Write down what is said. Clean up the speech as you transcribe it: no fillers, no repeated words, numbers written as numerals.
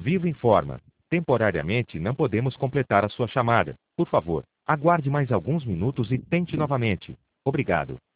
Vivo informa. Temporariamente não podemos completar a sua chamada. Por favor, aguarde mais alguns minutos e tente novamente. Obrigado.